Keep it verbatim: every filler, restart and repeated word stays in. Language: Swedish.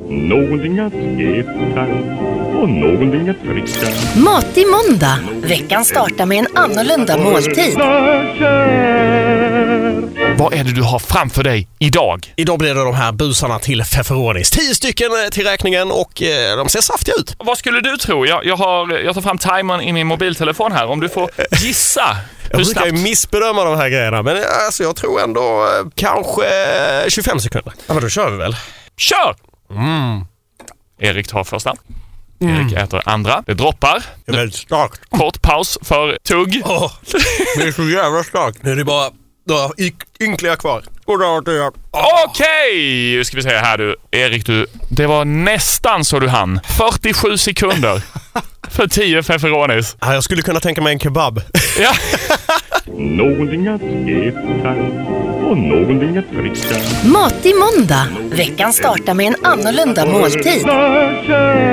någonting att äta och någonting att dricka. Mat i måndag. Veckan startar med en annorlunda måltid. Vad är det du har framför dig idag? Idag blir det de här busarna till Feferonis. Tio stycken till räkningen och eh, de ser saftiga ut. Vad skulle du tro? Jag, jag, har, jag tar fram timern i min mobiltelefon här. Om du får gissa hur Jag snabbt... brukar missbedöma de här grejerna, men alltså, jag tror ändå eh, kanske tjugofem sekunder. Ja, men då kör vi väl. Kör! Mm. Erik tar första. Erik äter andra. Det droppar. Det är väldigt starkt. Kort paus för tugg. Åh, det är så jävla starkt. Nu är det bara några ynkliga kvar. Okej, okay. Nu ska vi se här du. Erik, du. Det var nästan så du hann. fyrtiosju sekunder för tio Feferonis. Ja, jag skulle kunna tänka mig en kebab. Ja. Någonting att äta och någonting att dricka. Mat i måndag. Veckan startar med en annorlunda måltid.